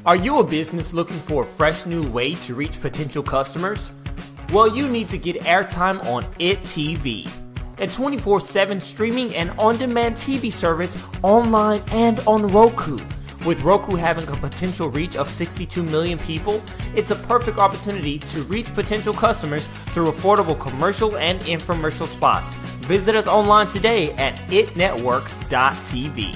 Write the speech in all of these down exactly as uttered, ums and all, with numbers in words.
Are you a business looking for a fresh new way to reach potential customers? Well, you need to get airtime on It T V, a twenty-four seven streaming and on-demand T V service online and on Roku. With Roku having a potential reach of sixty-two million people, it's a perfect opportunity to reach potential customers through affordable commercial and infomercial spots. Visit us online today at it network dot t v.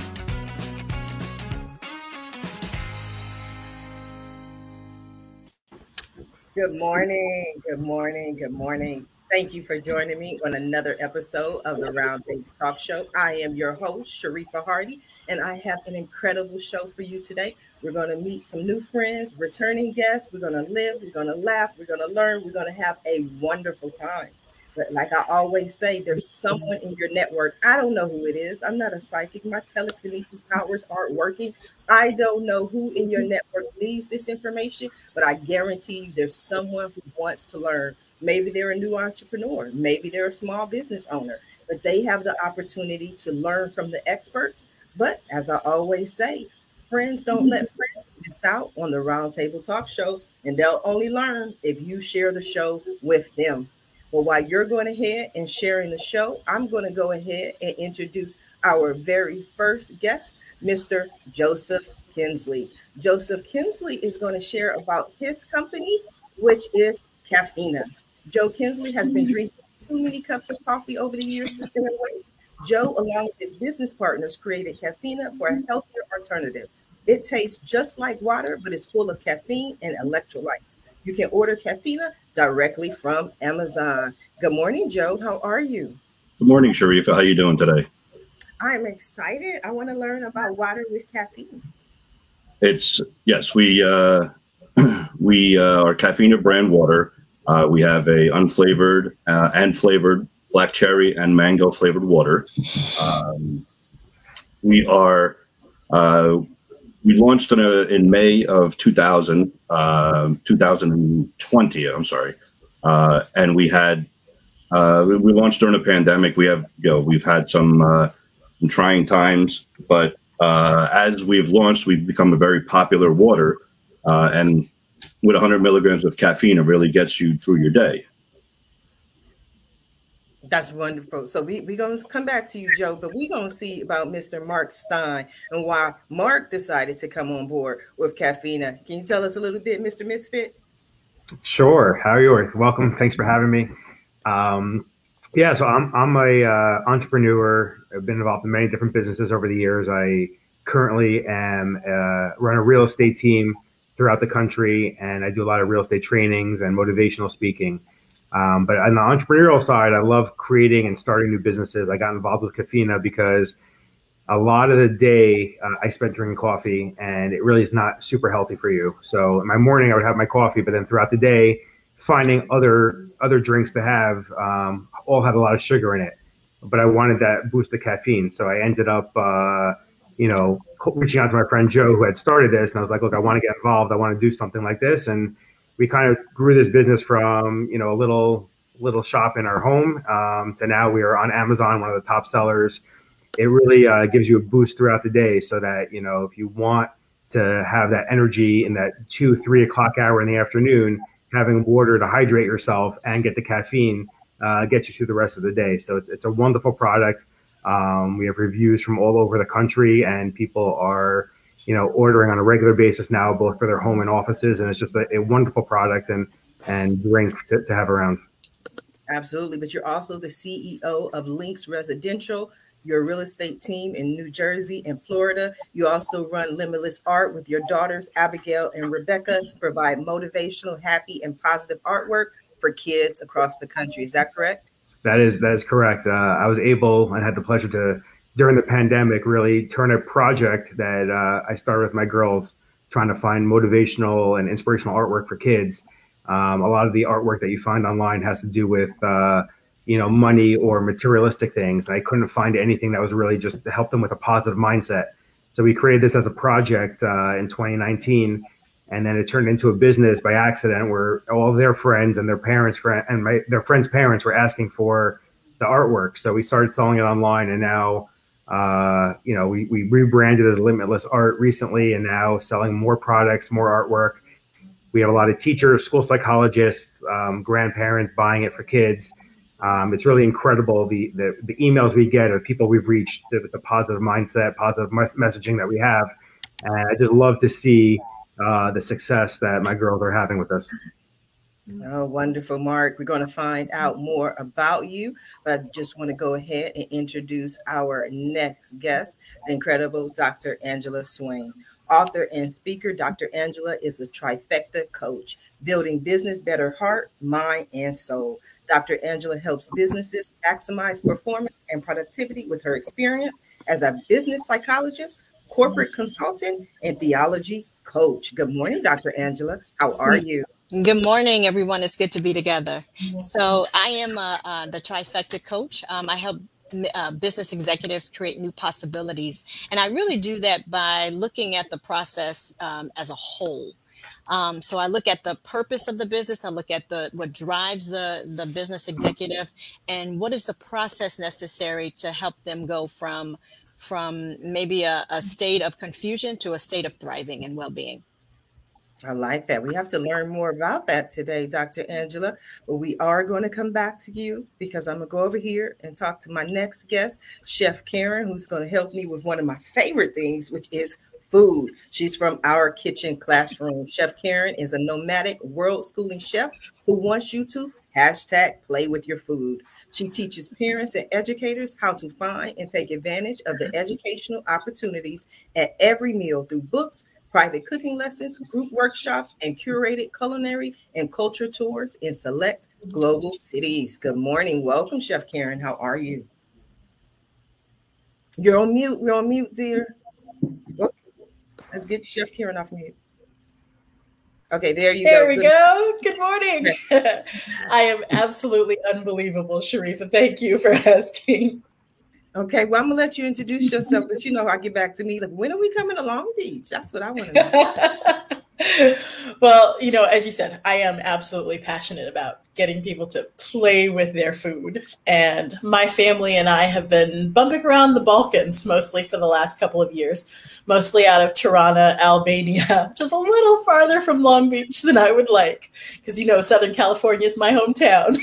Good morning, good morning, good morning. Thank you for joining me on another episode of the Roundtable Talk Show. I am your host, Sharifa Hardy, and I have an incredible show for you today. We're going to meet some new friends, returning guests. We're going to live, we're going to laugh, we're going to learn, we're going to have a wonderful time. But like I always say, there's someone in your network. I don't know who it is. I'm not a psychic. My telekinesis powers aren't working. I don't know who in your network needs this information, but I guarantee you there's someone who wants to learn. Maybe they're a new entrepreneur. Maybe they're a small business owner, but they have the opportunity to learn from the experts. But as I always say, friends don't let friends miss out on the Roundtable Talk Show, and they'll only learn if you share the show with them. Well, while you're going ahead and sharing the show, I'm going to go ahead and introduce our very first guest, Mister Joseph Kinsley. Joseph Kinsley is going to share about his company, which is Caffeina. Joe Kinsley has been drinking too many cups of coffee over the years to stay away. Joe, along with his business partners, created Caffeina for a healthier alternative. It tastes just like water, but it's full of caffeine and electrolytes. You can order Caffeina directly from Amazon. Good morning, Joe. How are you? Good morning, Sharifa. How are you doing today? I'm excited. I want to learn about water with caffeine. It's yes, we uh, we uh, are Caffeina brand water. Uh, we have a unflavored uh, and flavored black cherry and mango flavored water. Um, we are uh, we launched in, a, in May of two thousand, uh, twenty twenty. I'm sorry, uh, and we had uh, we launched during the pandemic. We have you know we've had some, uh, some trying times, but uh, as we've launched, we've become a very popular water, uh, and with one hundred milligrams of caffeine, it really gets you through your day. That's wonderful. So we, we're going to come back to you, Joe, but we're going to see about Mister Mark Stein and why Mark decided to come on board with Caffeina. Can you tell us a little bit, Mister Misfit? Sure. How are you? Welcome. Thanks for having me. Um, yeah, so I'm I'm a uh, entrepreneur. I've been involved in many different businesses over the years. I currently am uh, run a real estate team throughout the country, and I do a lot of real estate trainings and motivational speaking. Um, but on the entrepreneurial side, I love creating and starting new businesses. I got involved with Caffeina because a lot of the day uh, I spent drinking coffee, and it really is not super healthy for you. So in my morning, I would have my coffee, but then throughout the day, finding other other drinks to have um, all had a lot of sugar in it. But I wanted that boost of caffeine. So I ended up, uh, you know, reaching out to my friend Joe, who had started this. And I was like, look, I want to get involved. I want to do something like this. And we kind of grew this business from, you know, a little little shop in our home um, to now we are on Amazon, one of the top sellers. It really uh, gives you a boost throughout the day so that, you know, if you want to have that energy in that two, three o'clock hour in the afternoon, having water to hydrate yourself and get the caffeine uh, gets you through the rest of the day. So it's it's a wonderful product. Um, we have reviews from all over the country, and people are, you know, ordering on a regular basis now, both for their home and offices. And it's just a, a wonderful product and, and drink to, to have around. Absolutely. But you're also the C E O of Links Residential, your real estate team in New Jersey and Florida. You also run Limitless Art with your daughters, Abigail and Rebecca, to provide motivational, happy, and positive artwork for kids across the country. Is that correct? That is, that is correct. Uh, I was able and had the pleasure to, during the pandemic, really turn a project that uh, I started with my girls, trying to find motivational and inspirational artwork for kids. Um, a lot of the artwork that you find online has to do with, uh, you know, money or materialistic things. And I couldn't find anything that was really just to help them with a positive mindset. So we created this as a project uh, in twenty nineteen, and then it turned into a business by accident where all of their friends and their parents friend and my, their friends' parents were asking for the artwork. So we started selling it online, and now Uh, you know, we, we rebranded as Limitless Art recently, and now selling more products, more artwork. We have a lot of teachers, school psychologists, um, grandparents buying it for kids. Um, it's really incredible the, the the emails we get of people we've reached, the, the positive mindset, positive mes- messaging that we have. And I just love to see uh, the success that my girls are having with us. Oh, wonderful, Mark. We're going to find out more about you, but I just want to go ahead and introduce our next guest, the incredible Doctor Angela Swain. Author and speaker, Doctor Angela is a trifecta coach, building business better heart, mind, and soul. Doctor Angela helps businesses maximize performance and productivity with her experience as a business psychologist, corporate consultant, and theology coach. Good morning, Doctor Angela. How are you? Good morning, everyone. It's good to be together. So I am uh, uh, the trifecta coach. Um, I help uh, business executives create new possibilities. And I really do that by looking at the process um, as a whole. Um, so I look at the purpose of the business. I look at the what drives the, the business executive, and what is the process necessary to help them go from, from maybe a, a state of confusion to a state of thriving and well-being. I like that. We have to learn more about that today, Doctor Angela. But we are going to come back to you because I'm going to go over here and talk to my next guest, Chef Karen, who's going to help me with one of my favorite things, which is food. She's from Our Kitchen Classroom. Chef Karen is a nomadic world schooling chef who wants you to hashtag play with your food. She teaches parents and educators how to find and take advantage of the educational opportunities at every meal through books, private cooking lessons, group workshops, and curated culinary and culture tours in select global cities. Good morning. Welcome, Chef Karen. How are you? You're on mute. You're on mute, dear. Okay. Let's get Chef Karen off mute. Okay, there you there go. There we go. Good morning. I am absolutely unbelievable, Sharifa. Thank you for asking. Okay, well, I'm gonna let you introduce yourself, but you know, I get back to me like, when are we coming to Long Beach? That's what I want to know. Well, you know, as you said, I am absolutely passionate about getting people to play with their food. And my family and I have been bumping around the Balkans mostly for the last couple of years, mostly out of Tirana, Albania, just a little farther from Long Beach than I would like, because, you know, Southern California is my hometown.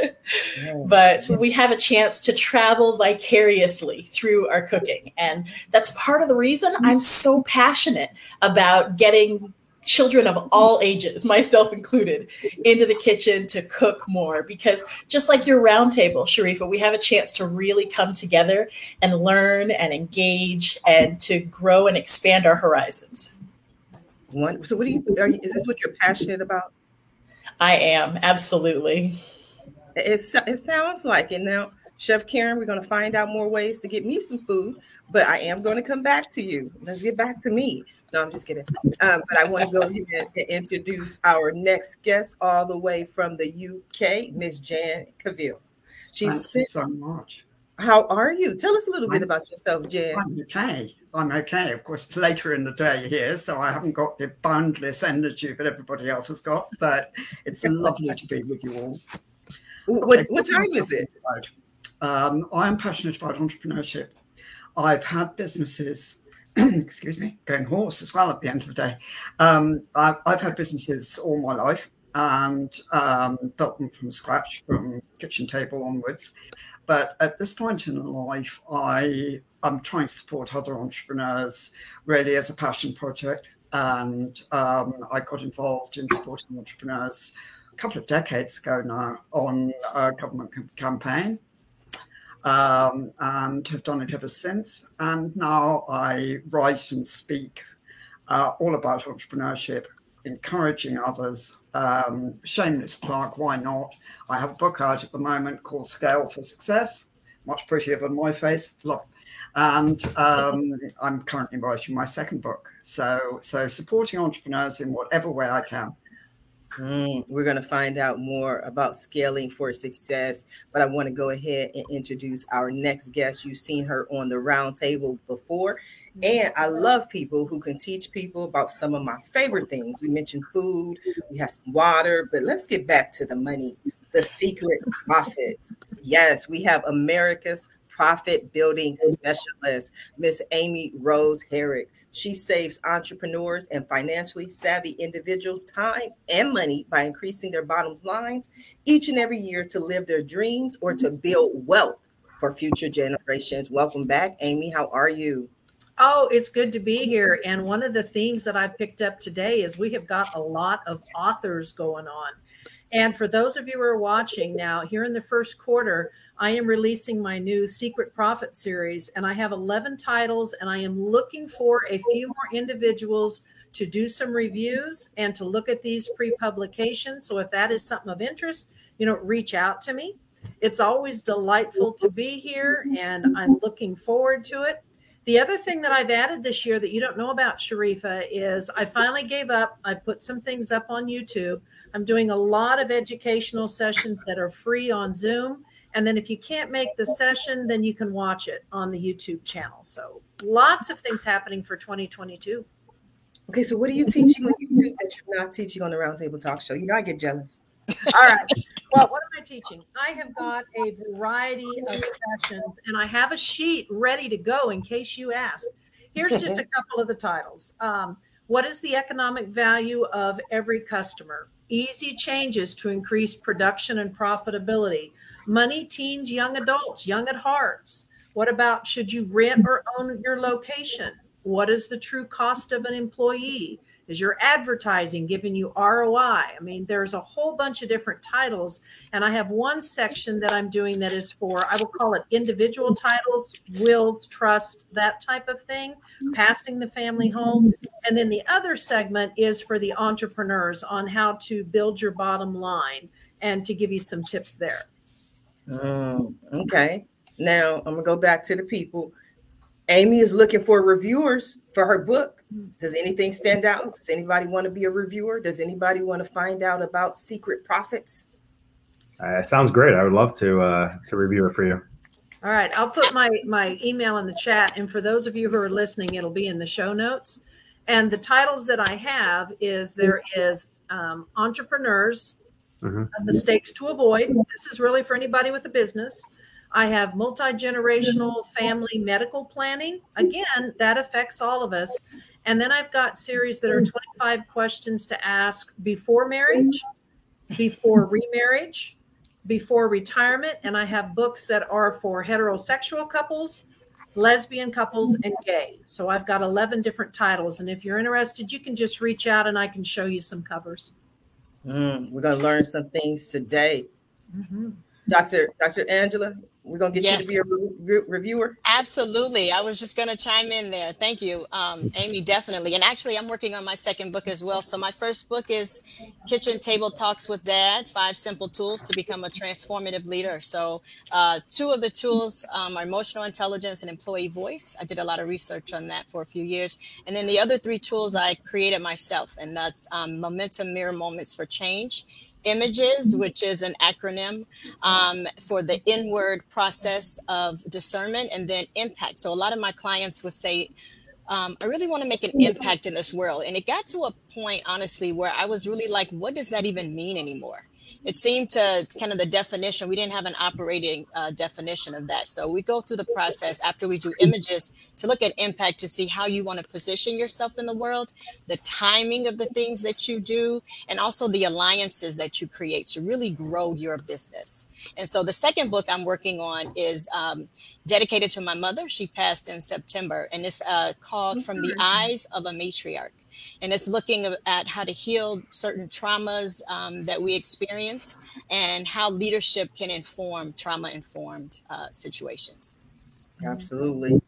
But we have a chance to travel vicariously through our cooking. And that's part of the reason I'm so passionate about getting children of all ages, myself included, into the kitchen to cook more, because just like your roundtable, Sharifa, we have a chance to really come together and learn and engage and to grow and expand our horizons. One, so what do you, are you, is this what you're passionate about? I am, absolutely. It, it sounds like it. Now, Chef Karen, we're going to find out more ways to get me some food, but I am going to come back to you. Let's get back to me. No, I'm just kidding. Um, but I want to go ahead and introduce our next guest all the way from the U K, Miss Jan Cavill. She's Thank you so much. How are you? Tell us a little I'm, bit about yourself, Jan. I'm okay. I'm okay. Of course, it's later in the day here, so I haven't got the boundless energy that everybody else has got, but it's lovely to be with you all. What, okay, what time is it? Um, I'm passionate about entrepreneurship. I've had businesses excuse me, going hoarse as well at the end of the day. Um, I've, I've had businesses all my life and um, built them from scratch, from kitchen table onwards. But at this point in life, I, I'm trying to support other entrepreneurs really as a passion project. And um, I got involved in supporting entrepreneurs a couple of decades ago now on a government campaign. Um, and have done it ever since. And now I write and speak uh, all about entrepreneurship, encouraging others. Um, shameless plug, why not? I have a book out at the moment called Scale for Success, much prettier than my face. Look. And um, I'm currently writing my second book. So, so supporting entrepreneurs in whatever way I can. Mm, we're going to find out more about scaling for success, but I want to go ahead and introduce our next guest. You've seen her on the round table before, and I love people who can teach people about some of my favorite things. We mentioned food, we have some water, but let's get back to the money, the secret profits. Yes, we have America's profit building specialist, Miss Amy Rose Herrick. She saves entrepreneurs and financially savvy individuals time and money by increasing their bottom lines each and every year to live their dreams or to build wealth for future generations. Welcome back, Amy. How are you? Oh, it's good to be here. And one of the themes that I picked up today is we have got a lot of authors going on. And for those of you who are watching now, here in the first quarter, I am releasing my new Secret Profit series, and I have eleven titles, and I am looking for a few more individuals to do some reviews and to look at these pre-publications. So if that is something of interest, you know, reach out to me. It's always delightful to be here, and I'm looking forward to it. The other thing that I've added this year that you don't know about, Sharifa, is I finally gave up. I put some things up on YouTube. I'm doing a lot of educational sessions that are free on Zoom. And then if you can't make the session, then you can watch it on the YouTube channel. So lots of things happening for twenty twenty-two. Okay, so what are you teaching on YouTube that you're not teaching on the Roundtable Talk Show? You know, I get jealous. All right. Well, what am I teaching? I have got a variety of sessions, and I have a sheet ready to go in case you ask. Here's just a couple of the titles. Um, what is the economic value of every customer? Easy changes to increase production and profitability. Money, teens, young adults, young at hearts. What about should you rent or own your location? What is the true cost of an employee? Is your advertising giving you R O I? I mean, there's a whole bunch of different titles. And I have one section that I'm doing that is for, I will call it individual titles, wills, trust, that type of thing, passing the family home. And then the other segment is for the entrepreneurs on how to build your bottom line and to give you some tips there. Um, okay. Now I'm going to go back to the people. Amy is looking for reviewers for her book. Does anything stand out? Does anybody want to be a reviewer? Does anybody want to find out about Secret Profits? Uh, sounds great. I would love to uh, to review it for you. All right. I'll put my, my email in the chat. And for those of you who are listening, it'll be in the show notes. And the titles that I have is there is um, Entrepreneurs, mm-hmm. Mistakes to Avoid. This is really for anybody with a business. I have multi-generational family medical planning. Again, that affects all of us. And then I've got series that are twenty-five questions to ask before marriage, before remarriage, before retirement. And I have books that are for heterosexual couples, lesbian couples, and gay. So I've got eleven different titles. And if you're interested, you can just reach out and I can show you some covers. Mm, we're going to learn some things today. Mm-hmm. Doctor Doctor Angela, we're going to get Yes. you to be a re- reviewer. Absolutely. I was just going to chime in there. Thank you, um, Amy, definitely. And actually, I'm working on my second book as well. So my first book is Kitchen Table Talks with Dad, Five Simple Tools to Become a Transformative Leader. So uh, two of the tools um, are emotional intelligence and employee voice. I did a lot of research on that for a few years. And then the other three tools I created myself, and that's um, Momentum Mirror Moments for Change, Images, which is an acronym um, for the inward process of discernment, and then impact. So a lot of my clients would say, um, I really want to make an impact in this world. And it got to a point, honestly, where I was really like, what does that even mean anymore? It seemed to kind of the definition, we didn't have an operating uh, definition of that. So we go through the process after we do images to look at impact to see how you want to position yourself in the world, the timing of the things that you do, and also the alliances that you create to really grow your business. And so the second book I'm working on is um, dedicated to my mother. She passed in September, and it's uh, called From the Eyes of a Matriarch. And it's looking at how to heal certain traumas um, that we experience and how leadership can inform trauma-informed uh, situations. Absolutely.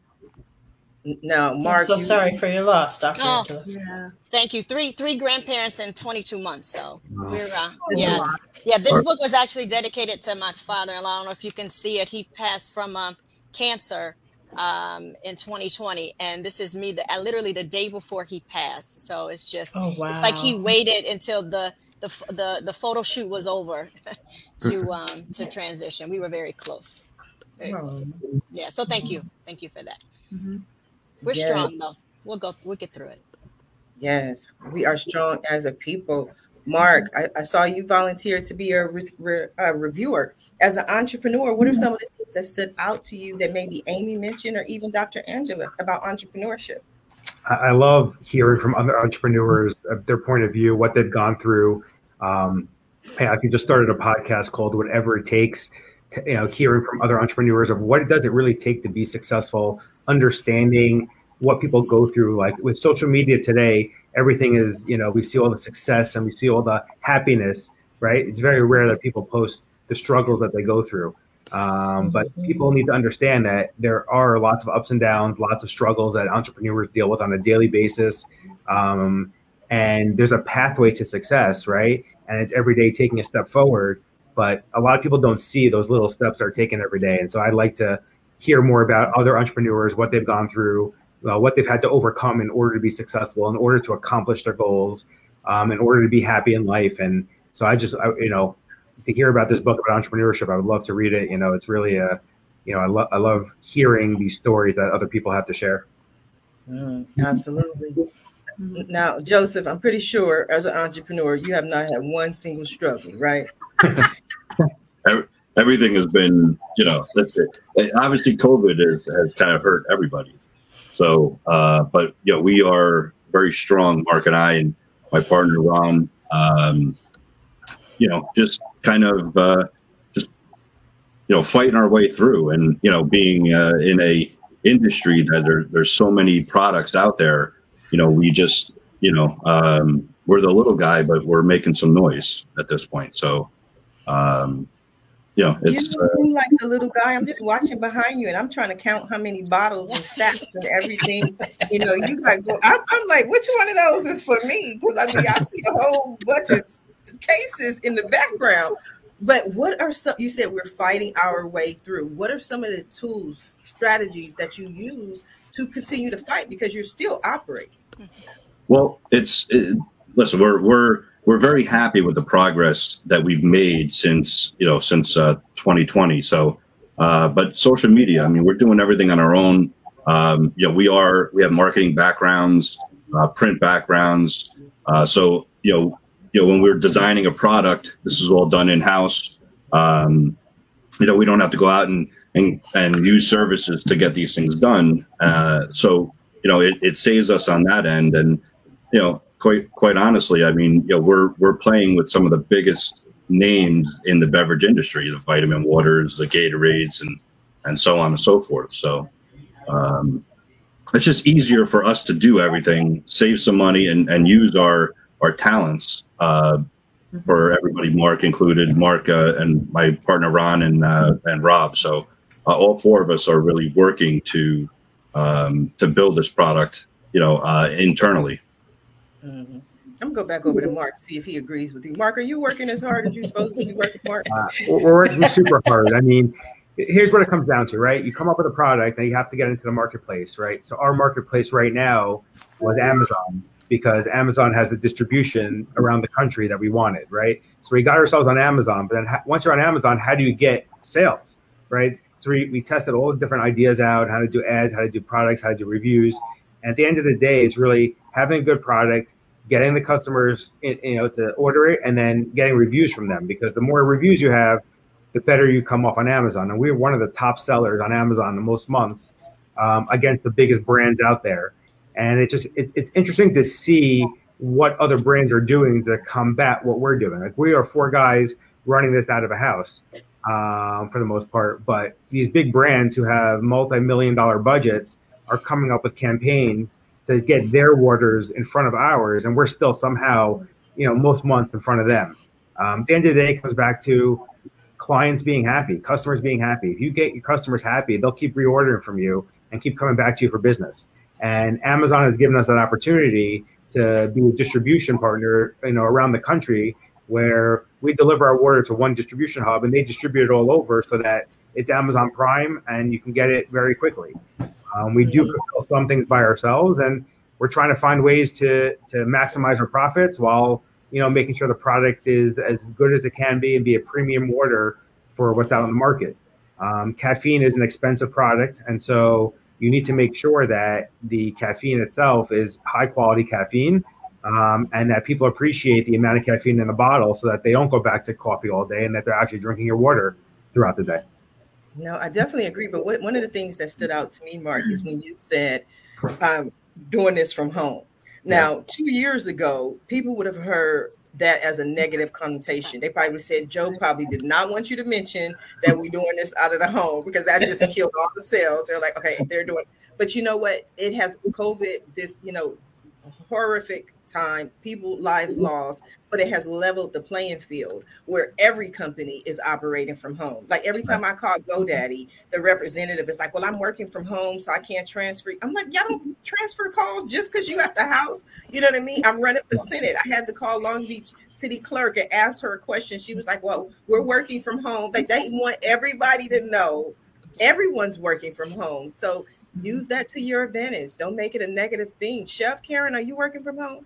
Now, Mark, I'm so you- sorry for your loss, Doctor Oh, Angela. Yeah. Thank you. Three three grandparents in twenty-two months. So we're uh, That's a yeah lot. yeah. This book was actually dedicated to my father-in-law. I don't know if you can see it. He passed from uh, cancer um in twenty twenty, and this is me the uh, literally the day before he passed. So it's just Oh, wow. it's like he waited until the the the, the photo shoot was over to um to transition. We were very close, very Oh. close. Yeah, so thank you thank you for that. Mm-hmm. We're Yes. strong though. We'll go we'll get through it. Yes, we are strong as a people. Mark, I, I saw you volunteer to be a, re, re, a reviewer. As an entrepreneur, what are some of the things that stood out to you that maybe Amy mentioned or even Doctor Angela about entrepreneurship? I love hearing from other entrepreneurs, their point of view, what they've gone through. Um, I actually just started a podcast called Whatever It Takes, to, you know, hearing from other entrepreneurs of what does it really take to be successful, understanding what people go through. Like with social media today, everything is, you know, we see all the success and we see all the happiness, right? It's very rare that people post the struggles that they go through. Um, but people need to understand that there are lots of ups and downs, lots of struggles that entrepreneurs deal with on a daily basis. Um, and there's a pathway to success, right? And it's every day taking a step forward. But a lot of people don't see those little steps that are taken every day. And so I'd like to hear more about other entrepreneurs, what they've gone through, uh, what they've had to overcome in order to be successful, in order to accomplish their goals, um, in order to be happy in life. And so I just, I, you know, to hear about this book about entrepreneurship, I would love to read it. You know, it's really a, you know, I love I love hearing these stories that other people have to share. Mm, absolutely. Now, Joseph, I'm pretty sure as an entrepreneur, you have not had one single struggle, right? Everything has been, you know, obviously COVID has, has kind of hurt everybody. So, uh, but, you know, we are very strong, Mark and I and my partner, Ron, um, you know, just kind of uh, just, you know, fighting our way through and, you know, being uh, in a industry that there, there's so many products out there, you know, we just, you know, um, we're the little guy, but we're making some noise at this point. So, um, you know, it's you don't seem like the little guy. I'm just watching behind you and I'm trying to count how many bottles and stacks and everything. You know, you got go. I'm, I'm like, which one of those is for me? Because I mean, I see a whole bunch of cases in the background. But what are some, you said we're fighting our way through. What are some of the tools, strategies that you use to continue to fight because you're still operating? Well, it's, it, listen, we're, we're, we're very happy with the progress that we've made since, you know, since uh, twenty twenty. So, uh, but social media, I mean, we're doing everything on our own. Um, you know, we are, we have marketing backgrounds, uh, print backgrounds. Uh, so, you know, you know, when we're designing a product, this is all done in-house. Um, you know, we don't have to go out and, and, and use services to get these things done. Uh, so, you know, it, it saves us on that end. And, you know, quite, quite honestly, I mean, you know, we're, we're playing with some of the biggest names in the beverage industry, the Vitamin Waters, the Gatorades, and, and so on and so forth. So, um, it's just easier for us to do everything, save some money and, and use our, our talents, uh, for everybody, Mark included, Mark uh, and my partner Ron and uh, and Rob. So uh, all four of us are really working to um, to build this product, you know, uh, internally. Mm-hmm. I'm gonna go back over to Mark, see if he agrees with you. Mark, are you working as hard as you're supposed to be working, Mark? Uh, we're working super hard. I mean, here's what it comes down to, right? You come up with a product and you have to get into the marketplace, right? So our marketplace right now was Amazon, because Amazon has the distribution around the country that we wanted, right? So we got ourselves on Amazon, but then ha- once you're on Amazon, how do you get sales, right? So we, we tested all the different ideas out, how to do ads, how to do products, how to do reviews. And at the end of the day, it's really having a good product, getting the customers, in, you know, to order it, and then getting reviews from them. Because the more reviews you have, the better you come off on Amazon. And we're one of the top sellers on Amazon in most months um, against the biggest brands out there. And it just it, it's interesting to see what other brands are doing to combat what we're doing. Like we are four guys running this out of a house um, for the most part, but these big brands who have multi-million dollar budgets are coming up with campaigns to get their waters in front of ours, and we're still somehow, you know, most months in front of them. Um, at the end of the day, it comes back to clients being happy, customers being happy. If you get your customers happy, they'll keep reordering from you and keep coming back to you for business. And Amazon has given us that opportunity to be a distribution partner, you know, around the country, where we deliver our order to one distribution hub and they distribute it all over so that it's Amazon Prime and you can get it very quickly. Um, we do fulfill some things by ourselves, and we're trying to find ways to to maximize our profits while, you know, making sure the product is as good as it can be and be a premium order for what's out on the market. Um, caffeine is an expensive product, and so you need to make sure that the caffeine itself is high quality caffeine um, and that people appreciate the amount of caffeine in a bottle so that they don't go back to coffee all day and that they're actually drinking your water throughout the day. No, I definitely agree. But what, one of the things that stood out to me, Mark, is when you said um, doing this from home. Now, yeah. two years ago, people would have heard that as a negative connotation. They probably said, Joe probably did not want you to mention that we're doing this out of the home because that just killed all the sales. They're like, okay, they're doing, but you know what? It has COVID, this, you know, horrific time, people lives lost, but it has leveled the playing field where every company is operating from home. Like every time I call GoDaddy, the representative is like, well, I'm working from home, so I can't transfer. I'm like, y'all don't transfer calls just because you at the house. You know what I mean? I'm running for Senate. I had to call Long Beach city clerk and ask her a question. She was like, well, we're working from home. Like they want everybody to know everyone's working from home. So use that to your advantage. Don't make it a negative thing. Chef Karen, are you working from home?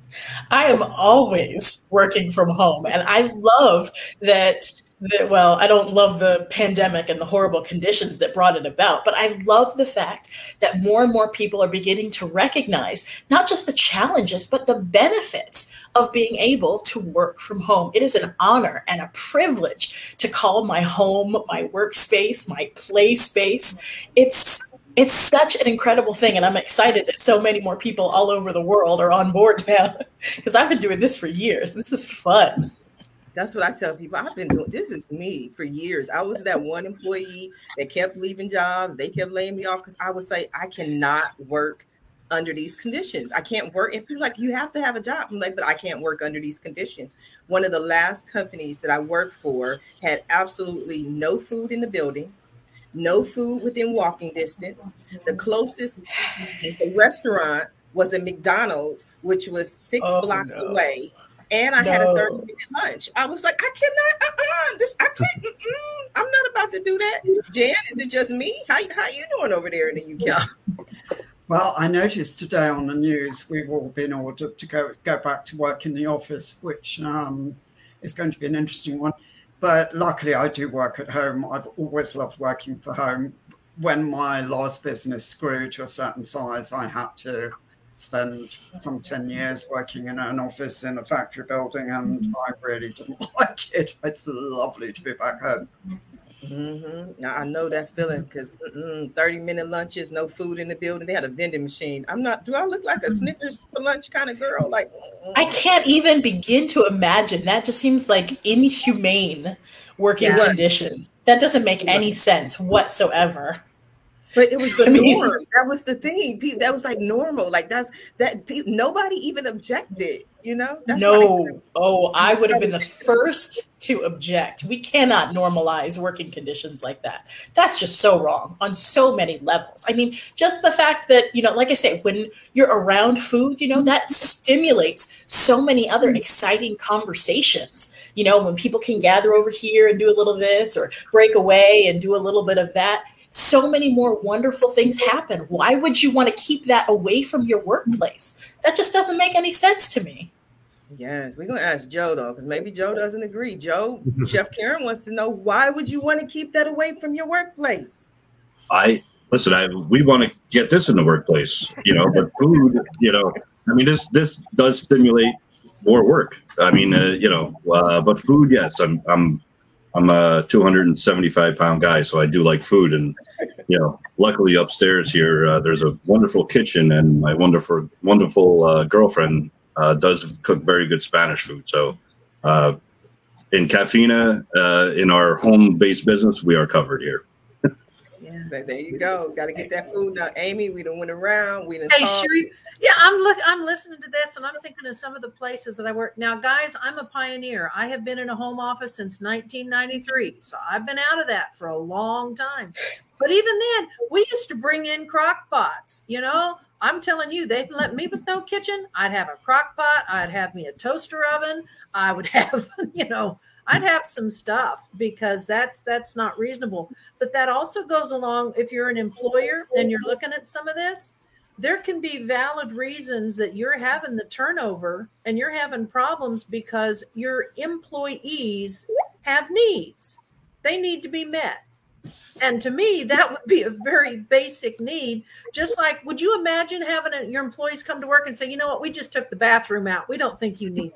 I am always working from home. And I love that, that, well, I don't love the pandemic and the horrible conditions that brought it about, but I love the fact that more and more people are beginning to recognize not just the challenges, but the benefits of being able to work from home. It is an honor and a privilege to call my home, my workspace, my play space. It's It's such an incredible thing, and I'm excited that so many more people all over the world are on board now because I've been doing this for years. This is fun. That's what I tell people. I've been doing this is me for years. I was that one employee that kept leaving jobs. They kept laying me off because I would say I cannot work under these conditions. I can't work. And people are like, you have to have a job. I'm like, but I can't work under these conditions. One of the last companies that I worked for had absolutely no food in the building. No food within walking distance. The closest restaurant was a McDonald's, which was six oh, blocks no. away. And I no. had a thirty minute lunch. I was like, I cannot, uh-uh, this, I can't, mm-mm, I'm not about to do that. Jan, is it just me? How, how you doing over there in the U K? Well, I noticed today on the news, we've all been ordered to go, go back to work in the office, which um, is going to be an interesting one. But luckily, I do work at home. I've always loved working from home. When my last business grew to a certain size, I had to spend some ten years working in an office in a factory building, and I really didn't like it. It's lovely to be back home. Mm-hmm. Now, I know that feeling because thirty minute lunches, no food in the building. They had a vending machine. I'm not, do I look like a Snickers for lunch kind of girl? Like, mm-mm. I can't even begin to imagine. That just seems like inhumane working yeah. conditions. That doesn't make any sense whatsoever. But it was the I mean, norm. That was the thing. That was like normal. Like that's that. Nobody even objected. You know. That's no. I oh, I would have been the first to object. We cannot normalize working conditions like that. That's just so wrong on so many levels. I mean, just the fact that, you know, like I say, when you're around food, you know, that stimulates so many other exciting conversations. You know, when people can gather over here and do a little of this or break away and do a little bit of that. So many more wonderful things happen. Why would you want to keep that away from your workplace? That just doesn't make any sense to me. Yes, we're going to ask Joe, though, because maybe Joe doesn't agree. Joe, Chef Karen wants to know, why would you want to keep that away from your workplace? I, listen, I we want to get this in the workplace, you know, but food, you know, I mean, this this does stimulate more work. I mean, uh, you know, uh, but food, yes, I'm I'm I'm a two hundred seventy-five pound guy, so I do like food. And, you know, luckily upstairs here, uh, there's a wonderful kitchen, and my wonderful, wonderful uh, girlfriend uh, does cook very good Spanish food. So uh, in Cafina, uh, in our home-based business, we are covered here. Yeah, there you go. Got to get that food now. Amy, we done went around. We done Hey, talked. Sheree, yeah, I'm look. I'm listening to this, and I'm thinking of some of the places that I work. Now, guys, I'm a pioneer. I have been in a home office since nineteen ninety-three, so I've been out of that for a long time. But even then, we used to bring in crock pots. You know, I'm telling you, they'd let me with no kitchen. I'd have a crock pot. I'd have me a toaster oven. I would have, you know. I'd have some stuff because that's that's not reasonable. But that also goes along if you're an employer and you're looking at some of this, there can be valid reasons that you're having the turnover and you're having problems because your employees have needs. They need to be met. And to me, that would be a very basic need. Just like, would you imagine having a, your employees come to work and say, you know what, we just took the bathroom out. We don't think you need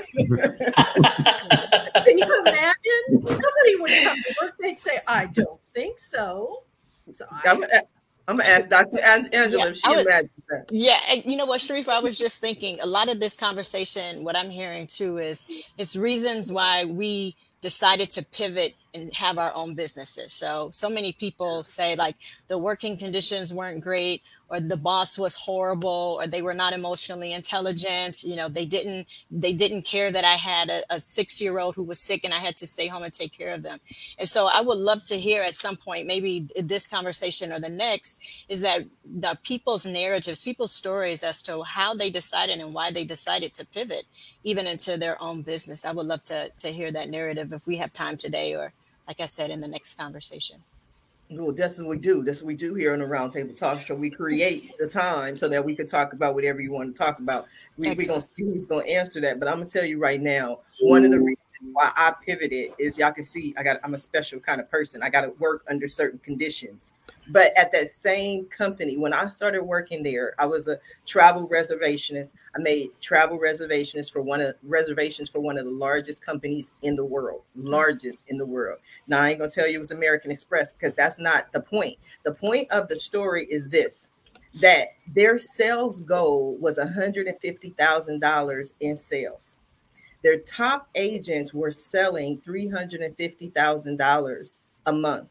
that. Can you imagine? Somebody would come to work, they'd say, I don't think so. So I, I'm, I'm going to ask Doctor Angela Yeah, if she I was- imagines that. Yeah, and you know what, Sharif, I was just thinking a lot of this conversation, what I'm hearing too is it's reasons why we decided to pivot and have our own businesses. So, so many people say like the working conditions weren't great, or the boss was horrible, or they were not emotionally intelligent. You know, they didn't, they didn't care that I had a, a six-year-old who was sick and I had to stay home and take care of them. And so I would love to hear at some point, maybe this conversation or the next, is that the people's narratives, people's stories as to how they decided and why they decided to pivot even into their own business. I would love to, to hear that narrative if we have time today, or like I said, in the next conversation. Well, that's what we do. That's what we do here on the Roundtable Talk Show. We create the time so that we can talk about whatever you want to talk about. We, we're going to see who's going to answer that. But I'm going to tell you right now, one of the reasons why I pivoted is y'all can see I got I'm a special kind of person. I got to work under certain conditions. But at that same company, when I started working there, I was a travel reservationist. I made travel reservations for one of reservations for one of the largest companies in the world, largest in the world. Now, I ain't going to tell you it was American Express because that's not the point. The point of the story is this, that their sales goal was one hundred fifty thousand dollars in sales. Their top agents were selling three hundred fifty thousand dollars a month.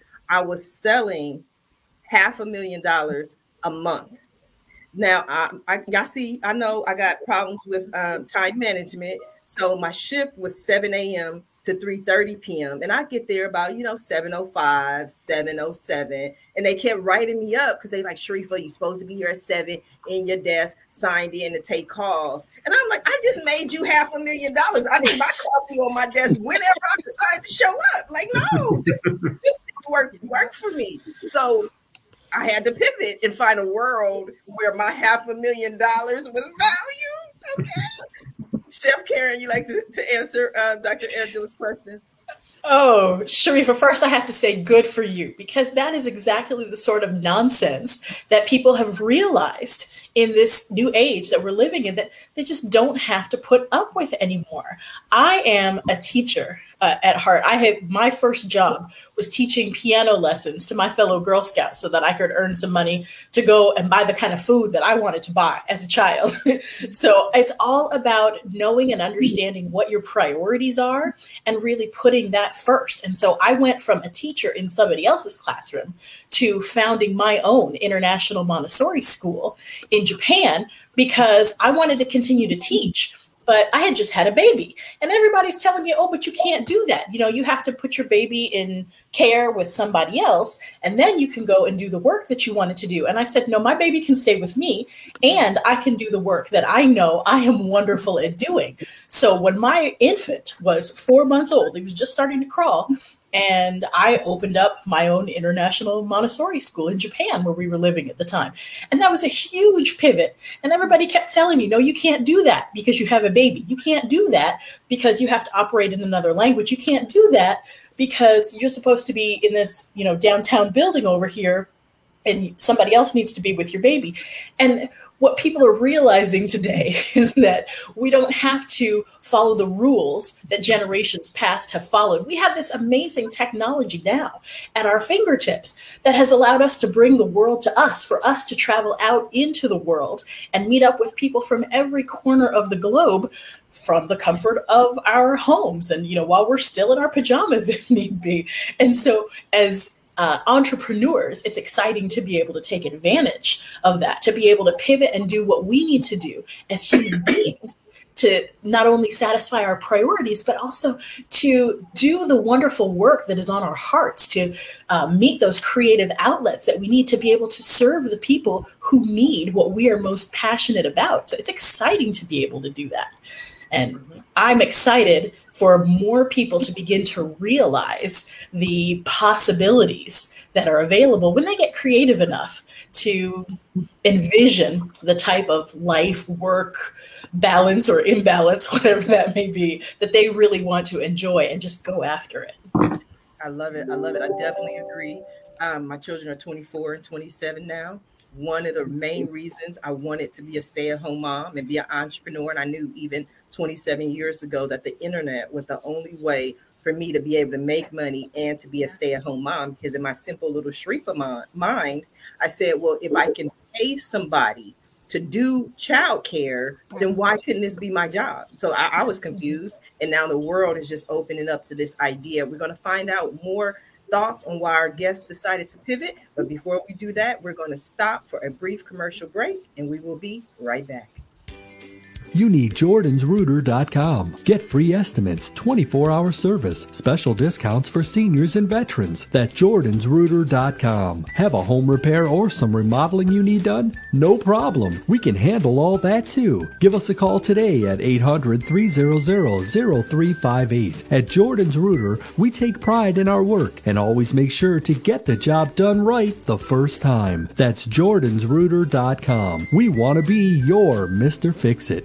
I was selling half a million dollars a month. Now, I, I, y'all see, I know I got problems with um, time management. So my shift was seven a.m. to three thirty p.m. And I get there about, you know, seven oh five, seven oh seven. And they kept writing me up because they like, Sharifa, you're supposed to be here at seven in your desk, signed in to take calls. And I'm like, I just made you half a million dollars. I need my coffee on my desk whenever I decide to show up. Like, no, this, this work, work for me. So I had to pivot and find a world where my half a million dollars was valued. Okay. Chef Karen, you like to, to answer uh, Doctor Angela's question? Oh, Sharifa, first I have to say good for you, because that is exactly the sort of nonsense that people have realized in this new age that we're living in, that they just don't have to put up with anymore. I am a teacher uh, at heart. I had my first job was teaching piano lessons to my fellow Girl Scouts so that I could earn some money to go and buy the kind of food that I wanted to buy as a child. So it's all about knowing and understanding what your priorities are and really putting that first. And so I went from a teacher in somebody else's classroom to founding my own international Montessori school in Japan, because I wanted to continue to teach, but I had just had a baby. And everybody's telling me, oh, but you can't do that. You know, you have to put your baby in care with somebody else, and then you can go and do the work that you wanted to do. And I said, no, my baby can stay with me, and I can do the work that I know I am wonderful at doing. So when my infant was four months old, he was just starting to crawl, and I opened up my own international Montessori school in Japan, where we were living at the time. And that was a huge pivot. And everybody kept telling me, no, you can't do that because you have a baby. You can't do that because you have to operate in another language. You can't do that because you're supposed to be in this, you know, downtown building over here, and somebody else needs to be with your baby. And what people are realizing today is that we don't have to follow the rules that generations past have followed. We have this amazing technology now at our fingertips that has allowed us to bring the world to us, for us to travel out into the world and meet up with people from every corner of the globe from the comfort of our homes. And, you know, while we're still in our pajamas, if need be. And so as Uh, entrepreneurs, it's exciting to be able to take advantage of that, to be able to pivot and do what we need to do as human beings to not only satisfy our priorities, but also to do the wonderful work that is on our hearts, to uh, meet those creative outlets that we need to be able to serve the people who need what we are most passionate about. So it's exciting to be able to do that. And I'm excited for more people to begin to realize the possibilities that are available when they get creative enough to envision the type of life, work, balance or imbalance, whatever that may be, that they really want to enjoy, and just go after it. I love it. I love it. I definitely agree. Um, my children are twenty-four and twenty-seven now. One of the main reasons I wanted to be a stay-at-home mom and be an entrepreneur, and I knew even twenty-seven years ago that the internet was the only way for me to be able to make money and to be a stay-at-home mom, because in my simple little Sharifa mind, I said, well, if I can pay somebody to do childcare, then why couldn't this be my job? So I, I was confused. And now the world is just opening up to this idea. We're going to find out more thoughts on why our guests decided to pivot. But before we do that, we're going to stop for a brief commercial break, and we will be right back. You need Jordans Rooter dot com. Get free estimates, twenty-four hour service, special discounts for seniors and veterans. That's Jordans Rooter dot com. Have a home repair or some remodeling you need done? No problem. We can handle all that too. Give us a call today at eight hundred, three hundred, zero three five eight. At Jordans Rooter, we take pride in our work and always make sure to get the job done right the first time. That's Jordans Rooter dot com. We want to be your Mister Fix-It.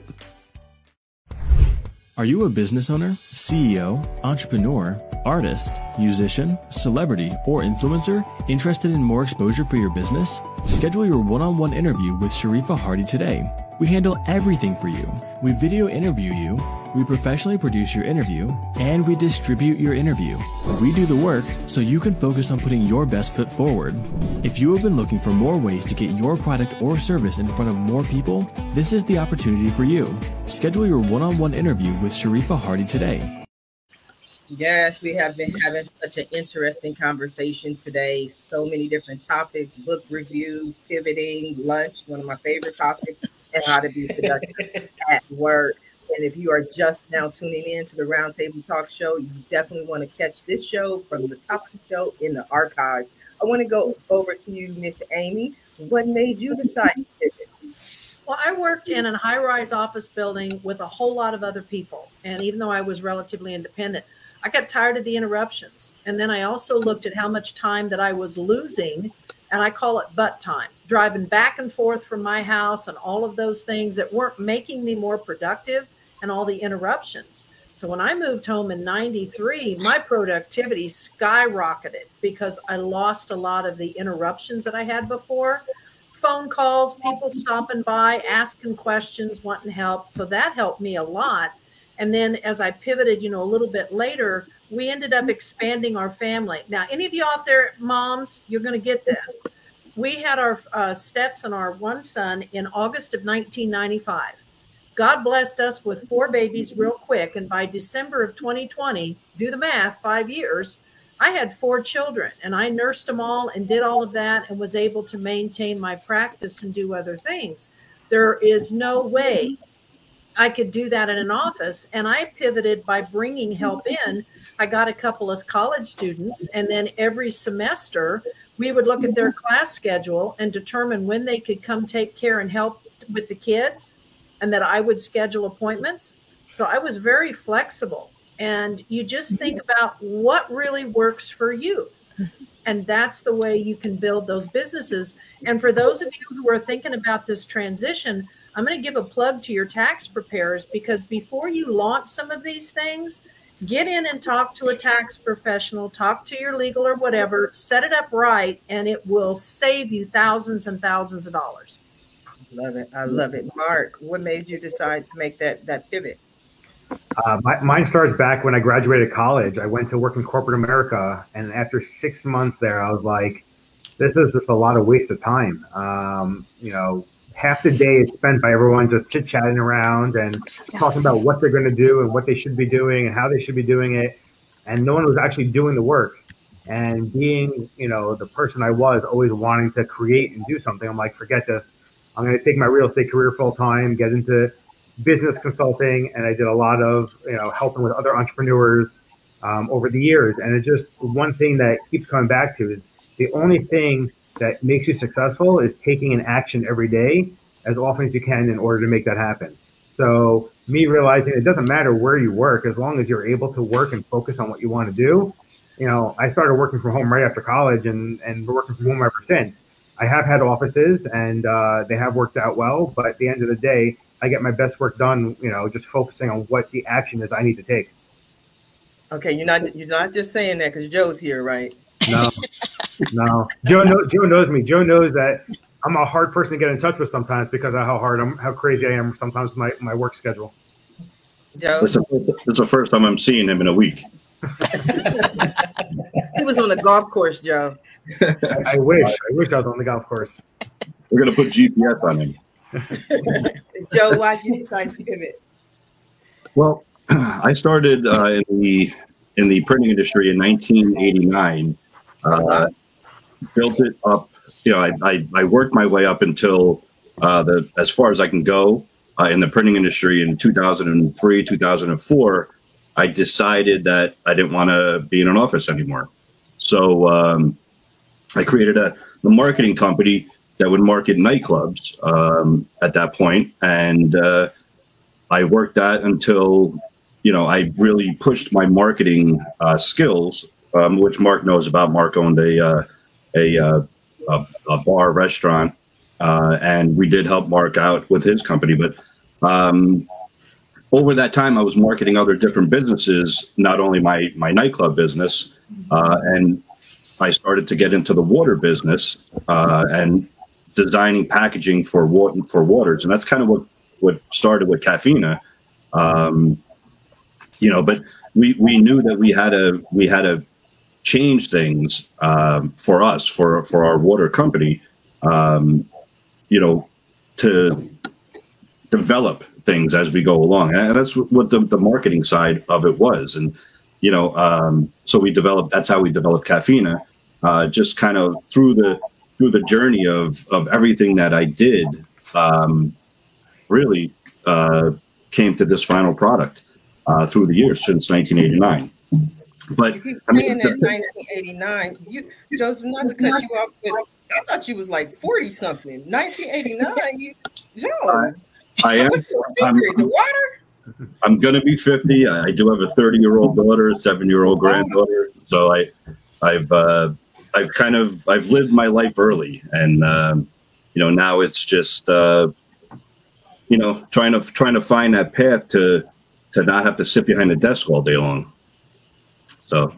Are you a business owner, C E O, entrepreneur, artist, musician, celebrity, or influencer interested in more exposure for your business? Schedule your one-on-one interview with Sharifa Hardy today. We handle everything for you. We video interview you, we professionally produce your interview, and we distribute your interview. We do the work so you can focus on putting your best foot forward. If you have been looking for more ways to get your product or service in front of more people, this is the opportunity for you. Schedule your one-on-one interview with Sharifa Hardy today. Yes, we have been having such an interesting conversation today. So many different topics, book reviews, pivoting, lunch, one of my favorite topics, and how to be productive at work. And if you are just now tuning in to the Roundtable Talk Show, you definitely want to catch this show from the top of the show in the archives. I want to go over to you, Miss Amy. What made you decide to pivot? Well, I worked in a high-rise office building with a whole lot of other people. And even though I was relatively independent, I got tired of the interruptions. And then I also looked at how much time that I was losing, and I call it butt time, driving back and forth from my house and all of those things that weren't making me more productive, and all the interruptions. So when I moved home in ninety-three, my productivity skyrocketed because I lost a lot of the interruptions that I had before. Phone calls, people stopping by, asking questions, wanting help. So that helped me a lot. And then as I pivoted, you know, a little bit later, we ended up expanding our family. Now, any of you out there, moms, you're going to get this. We had our uh, Stetson, our one son, in August of nineteen ninety-five. God blessed us with four babies real quick. And by December of twenty twenty, do the math, five years, I had four children and I nursed them all and did all of that and was able to maintain my practice and do other things. There is no way I could do that in an office. And I pivoted by bringing help in. I got a couple of college students, and then every semester we would look at their class schedule and determine when they could come take care and help with the kids, and that I would schedule appointments. So I was very flexible. And you just think about what really works for you. And that's the way you can build those businesses. And for those of you who are thinking about this transition, I'm going to give a plug to your tax preparers, because before you launch some of these things, get in and talk to a tax professional, talk to your legal or whatever, set it up right, and it will save you thousands and thousands of dollars. Love it. I love it. Mark, what made you decide to make that that pivot? Uh, my, mine starts back when I graduated college. I went to work in corporate America, and after six months there, I was like, this is just a lot of waste of time. Um, you know, half the day is spent by everyone just chit-chatting around and talking about what they're going to do and what they should be doing and how they should be doing it. And no one was actually doing the work. And being, you know, the person I was, always wanting to create and do something, I'm like, forget this. I'm going to take my real estate career full time, get into business consulting, and I did a lot of, you know, helping with other entrepreneurs um, over the years. And it's just one thing that keeps coming back to is the only thing that makes you successful is taking an action every day as often as you can in order to make that happen. So me realizing it doesn't matter where you work, as long as you're able to work and focus on what you want to do. You know, I started working from home right after college, and and we're working from home ever since. I have had offices, and uh, they have worked out well, but at the end of the day, I get my best work done, you know, just focusing on what the action is I need to take. Okay, you're not you're not just saying that because Joe's here, right? No, no. Joe knows. Joe knows me. Joe knows that I'm a hard person to get in touch with sometimes because of how hard I'm, how crazy I am sometimes with my my work schedule. Joe, This is, this is the first time I'm seeing him in a week. he was on the golf course, Joe. I, I wish. I wish I was on the golf course. We're gonna put G P S on him. Joe, why'd you decide to pivot? Well, I started uh, in the in the printing industry in nineteen eighty-nine. Uh, built it up. You know, I, I, I worked my way up until uh, the as far as I can go uh, in the printing industry. In two thousand three, two thousand four, I decided that I didn't want to be in an office anymore. So um, I created a the marketing company that would market nightclubs um, at that point, and uh, I worked that until, you know, I really pushed my marketing uh, skills, um, which Mark knows about. Mark owned a uh, a, uh, a a bar restaurant, uh, and we did help Mark out with his company. But um, over that time, I was marketing other different businesses, not only my my nightclub business, uh, and I started to get into the water business uh, and designing packaging for water for waters, and that's kind of what what started with Caffeina. Um, you know, but we we knew that we had to we had to change things um, for us for for our water company. Um, you know, to develop things as we go along, and that's what the, the marketing side of it was. And you know, um, so we developed. That's how we developed Caffeina. Uh, just kind of through the through the journey of of everything that I did, um, really uh, came to this final product uh, through the years since nineteen eighty-nine. But you keep I saying mean, that nineteen eighty-nine. You, Joseph, not to cut you off, but I thought you was like forty something. nineteen eighty-nine, you, Joe. I, I am. What's your I'm, secret? The water? I'm going to be fifty. I do have a thirty year old daughter, a seven year old granddaughter. So I, I've, uh, I've kind of, I've lived my life early, and um, you know, now it's just, uh, you know, trying to trying to find that path to to not have to sit behind a desk all day long. So.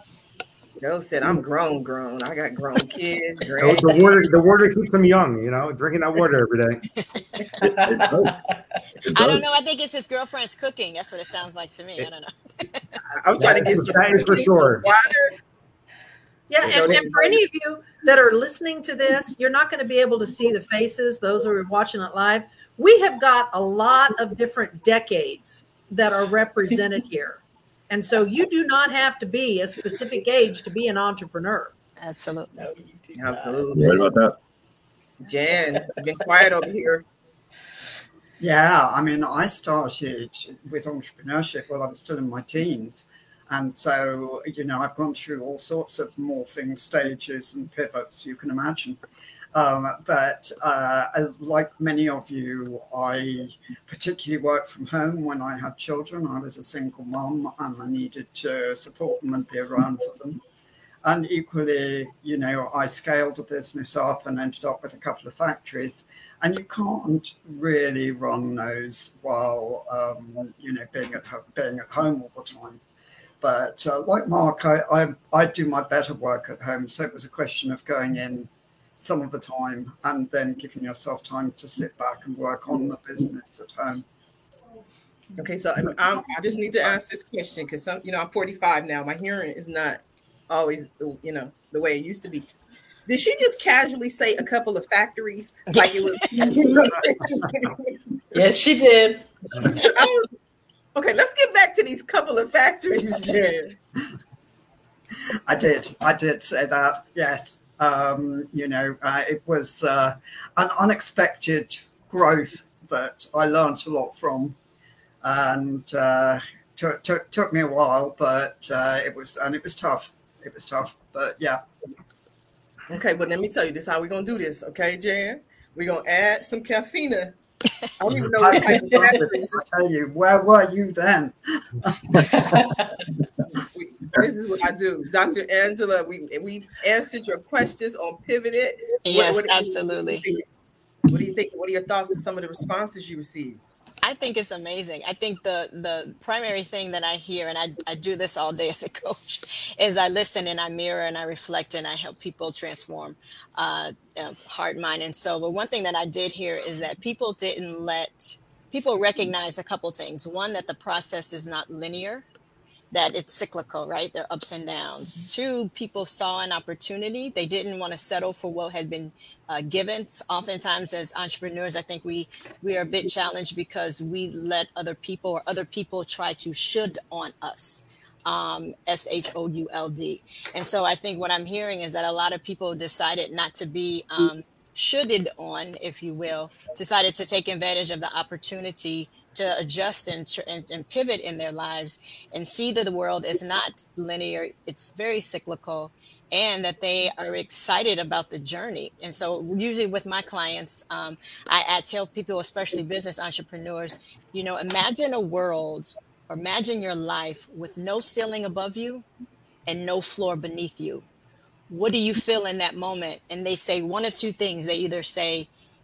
Joe said, "I'm grown, grown. I got grown kids." You know, the water, the water keeps them young. You know, drinking that water every day. It, it does. It I does. don't know. I think it's his girlfriend's cooking. That's what it sounds like to me. I don't know. I'm trying to get some, that is for sure. water. Yeah, and, and for any of you that are listening to this, you're not going to be able to see the faces, those who are watching it live. We have got a lot of different decades that are represented here. And so you do not have to be a specific age to be an entrepreneur. Absolutely. Absolutely. Right about that. Jan, you've been quiet over here. Yeah, I mean, I started with entrepreneurship while I was still in my teens. And so, you know, I've gone through all sorts of morphing stages and pivots, you can imagine. Um, but uh, like many of you, I particularly worked from home when I had children. I was a single mom and I needed to support them and be around for them. And equally, you know, I scaled a business up and ended up with a couple of factories. And you can't really run those while, um, you know, being at, ho- being at home all the time. But uh, like Mark, I, I, I do my better work at home. So it was a question of going in some of the time and then giving yourself time to sit back and work on the business at home. Okay, so I'm, I'm, I just need to ask this question because some, you know, I'm forty-five now. My hearing is not always, you know, the way it used to be. Did she just casually say a couple of factories? Like it was. Yes, she did. I was, okay, let's get back to these couple of factories, Jen. I did. I did say that. Yes. Um, you know, uh, it was uh, an unexpected growth that I learned a lot from, and uh, took, took took me a while, but uh, it was and it was tough. It was tough, but yeah. Okay, but let me tell you, this is how we're gonna do this. Okay, Jan, we're gonna add some Caffeina. I don't even know what type of factories. I tell you, where were you then? This is what I do, Doctor Angela. We we answered your questions on Pivoted. Yes, what, what absolutely. You what do you think? What are your thoughts on some of the responses you received? I I think it's amazing. I think the the primary thing that I hear, and I, I do this all day as a coach, is I listen and I mirror and I reflect and I help people transform uh, uh, heart, mind, and soul. But one thing that I did hear is that people didn't let, people recognize a couple things. One, that the process is not linear, that it's cyclical, right? There are ups and downs. Two, people saw an opportunity. They didn't want to settle for what had been uh, given. Oftentimes as entrepreneurs, I think we, we are a bit challenged because we let other people or other people try to should on us, um, S H O U L D. And so I think what I'm hearing is that a lot of people decided not to be um, shoulded on, if you will, decided to take advantage of the opportunity to adjust and, and, and pivot in their lives and see that the world is not linear. It's very cyclical, and that they are excited about the journey. And so usually with my clients, um, I, I tell people, especially business entrepreneurs, you know, imagine a world or imagine your life with no ceiling above you and no floor beneath you. What do you feel in that moment? And they say one of two things. They either say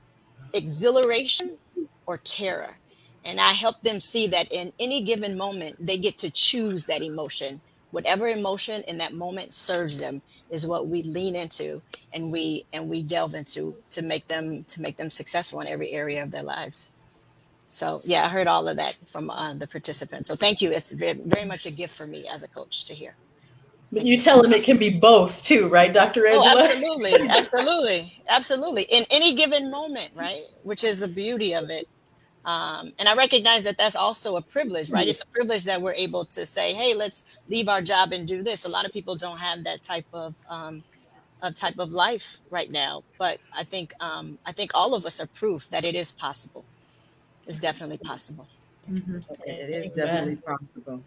exhilaration or terror. And I help them see that in any given moment, they get to choose that emotion. Whatever emotion in that moment serves them is what we lean into and we and we delve into to make them to make them successful in every area of their lives. So yeah, I heard all of that from uh, the participants. So thank you. It's very, very much a gift for me as a coach to hear. But you tell them it can be both too, right, Doctor Angela? Oh, absolutely, absolutely, absolutely. In any given moment, right? Which is the beauty of it. Um, and I recognize that that's also a privilege, right? It's a privilege that we're able to say, hey, let's leave our job and do this. A lot of people don't have that type of um, of type of life right now. But I think um, I think all of us are proof that it is possible. It's definitely possible. Mm-hmm. It is definitely possible.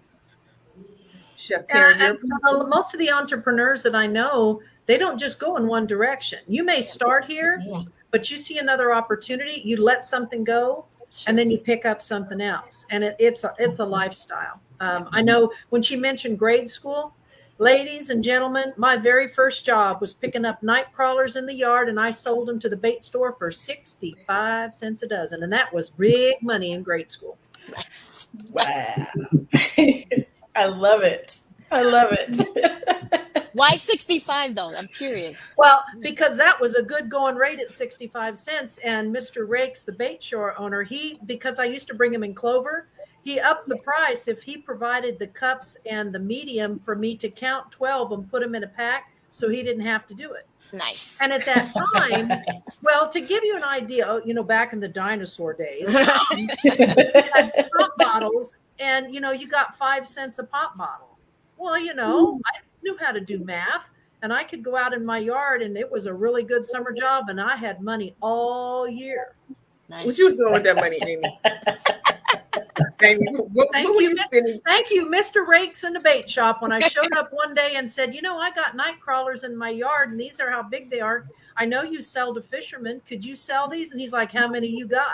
Chef Yeah, Karen, and, uh, most of the entrepreneurs that I know, they don't just go in one direction. You may start here, but you see another opportunity, you let something go, and then you pick up something else. And it, it's a, it's a lifestyle. Um, I know when she mentioned grade school, ladies and gentlemen, my very first job was picking up night crawlers in the yard, and I sold them to the bait store for sixty-five cents a dozen. And that was big money in grade school. Nice. Wow. I love it. I love it. Why sixty-five though? I'm curious. Well, because that was a good going rate at sixty-five cents. And Mister Rakes, the bait shore owner, he, because I used to bring him in clover, he upped the price if he provided the cups and the medium for me to count twelve and put them in a pack, so he didn't have to do it. Nice. And at that time, well, to give you an idea, you know, back in the dinosaur days, um, had pop bottles, and, you know, you got five cents a pop bottle. Well, you know, I knew how to do math, and I could go out in my yard, and it was a really good summer job, and I had money all year. Nice. what you was doing with that money, Amy? Amy, what, Thank what were you, you Mis- spending? Thank you, Mister Rakes in the bait shop. When I showed up one day and said, you know, I got night crawlers in my yard, and these are how big they are. I know you sell to fishermen. Could you sell these? And he's like, how many you got?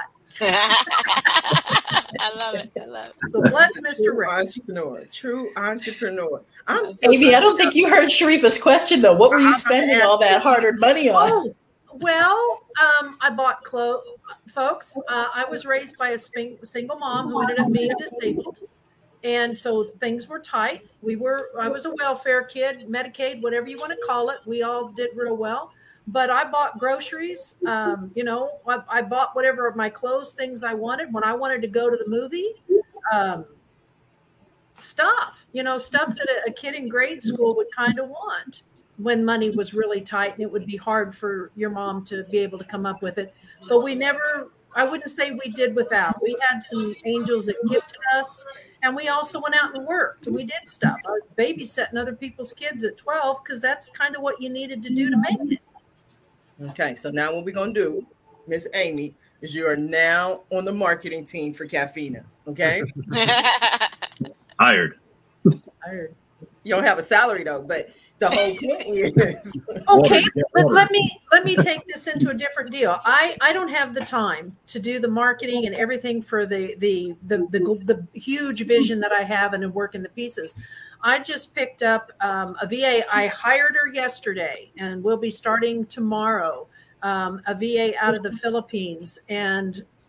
I love it. I love it. So bless Mister True Rakes. entrepreneur, true entrepreneur. I'm so Amy, I glad don't think you heard Sharifa's question, though. What were you spending all that hard-earned money on? Oh, well, um, I bought clothes. Folks, uh, I was raised by a sping- single mom who ended up being disabled. And so things were tight. We were, I was a welfare kid, Medicaid, whatever you want to call it. We all did real well. But I bought groceries. Um, you know, I, I bought whatever of my clothes, things I wanted. When I wanted to go to the movie, um, stuff, you know, stuff that a, a kid in grade school would kind of want when money was really tight, and it would be hard for your mom to be able to come up with it. But we never, I wouldn't say we did without. We had some angels that gifted us, and we also went out and worked, and we did stuff. I was babysitting other people's kids at twelve, because that's kind of what you needed to do to make it. Okay, so now what we're going to do, Miss Amy, is you are now on the marketing team for Caffeina, okay? Hired. Tired. You don't have a salary, though, but the whole point is... Okay, but let me let me take this into a different deal. I, I don't have the time to do the marketing and everything for the the the the, the huge vision that I have and work in the pieces. I just picked up um, a V A. I hired her yesterday, and we'll be starting tomorrow. Um, a V A out of the Philippines, and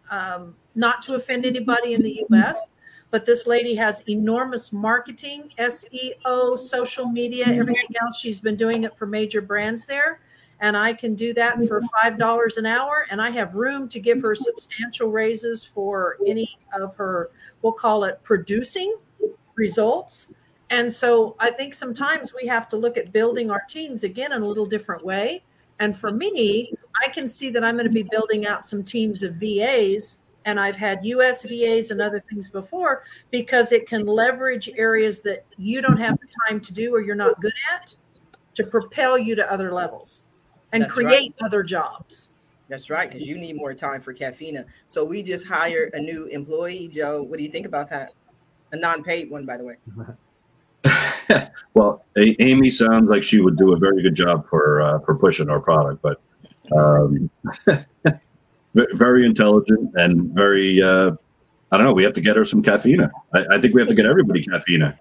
um, not to offend anybody in the U S, but this lady has enormous marketing, S E O, social media, everything else. She's been doing it for major brands there. And I can do that for five dollars an hour. And I have room to give her substantial raises for any of her, we'll call it producing results. And so I think sometimes we have to look at building our teams again in a little different way. And for me, I can see that I'm going to be building out some teams of V As. And I've had U S V As and other things before, because it can leverage areas that you don't have the time to do or you're not good at to propel you to other levels and That's create right. other jobs. That's right, because you need more time for Caffeina. So we just hired a new employee. Joe, what do you think about that? A non-paid one, by the way. Well, a- Amy sounds like she would do a very good job for uh, for pushing our product, but um, very intelligent and very, uh, I don't know, we have to get her some Caffeina. I, I think we have to get everybody Caffeina.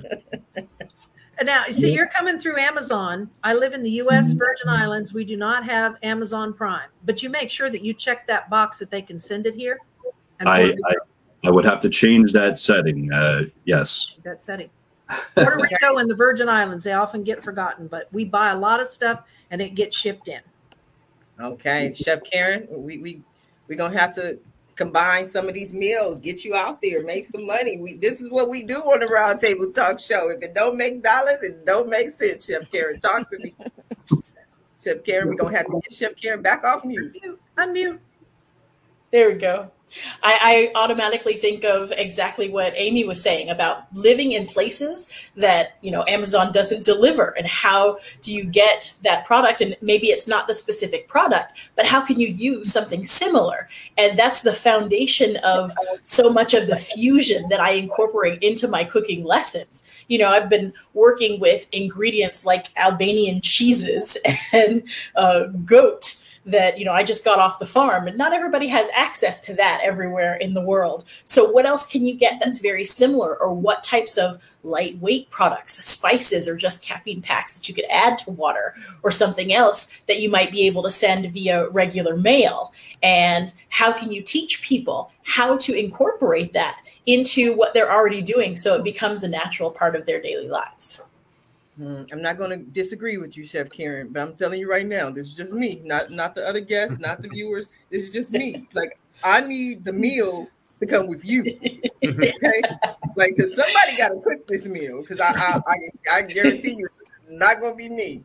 Now, see, you're coming through Amazon. I live in the U S Virgin Islands. We do not have Amazon Prime, but you make sure that you check that box that they can send it here. And I, I I would have to change that setting. Uh, yes. That setting. Puerto Rico and the Virgin Islands, they often get forgotten, but we buy a lot of stuff and it gets shipped in. Okay, Chef Karen, we we we're gonna have to combine some of these meals, get you out there, make some money. We this is what we do on the Round Table Talk Show. If it don't make dollars, it don't make sense. Chef Karen, talk to me. Chef Karen, we're gonna have to get Chef Karen back off mute. Unmute. Unmute. There we go. I, I automatically think of exactly what Amy was saying about living in places that, you know, Amazon doesn't deliver, and how do you get that product? And maybe it's not the specific product, but how can you use something similar? And that's the foundation of so much of the fusion that I incorporate into my cooking lessons. You know, I've been working with ingredients like Albanian cheeses and uh, goat that, you know, I just got off the farm, and not everybody has access to that everywhere in the world. So what else can you get that's very similar? Or what types of lightweight products, spices, or just caffeine packs that you could add to water, or something else that you might be able to send via regular mail? And how can you teach people how to incorporate that into what they're already doing so it becomes a natural part of their daily lives? I'm not going to disagree with you, Chef Karen, but I'm telling you right now, this is just me, not not the other guests, not the viewers. This is just me. Like, I need the meal to come with you. Okay, like, because somebody got to cook this meal, because I, I I I guarantee you it's not going to be me.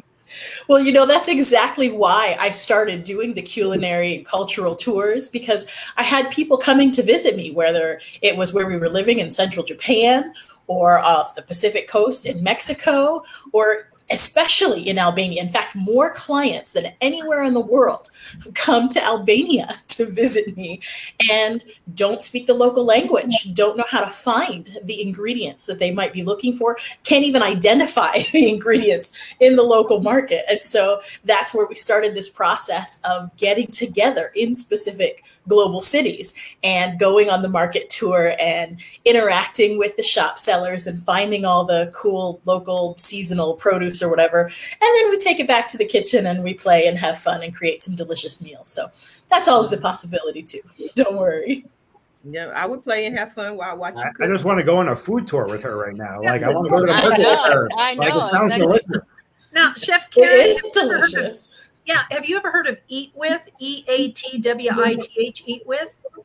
Well, you know, that's exactly why I started doing the culinary and cultural tours, because I had people coming to visit me, whether it was where we were living in central Japan, or off the Pacific coast in Mexico, or especially in Albania. In fact, more clients than anywhere in the world come to Albania to visit me and don't speak the local language, don't know how to find the ingredients that they might be looking for, can't even identify the ingredients in the local market. And so that's where we started this process of getting together in specific global cities and going on the market tour and interacting with the shop sellers and finding all the cool local seasonal produce or whatever. And then we take it back to the kitchen and we play and have fun and create some delicious meals. So that's always a possibility too. Don't worry. Yeah, I would play and have fun while I watch you cook. I just want to go on a food tour with her right now. Like, I want to go to the market with her. I know. Like, it sounds Exactly. delicious. Now, Chef Karen, It is delicious. yeah, have you ever heard of Eat With? E A T W I T H, Eat With?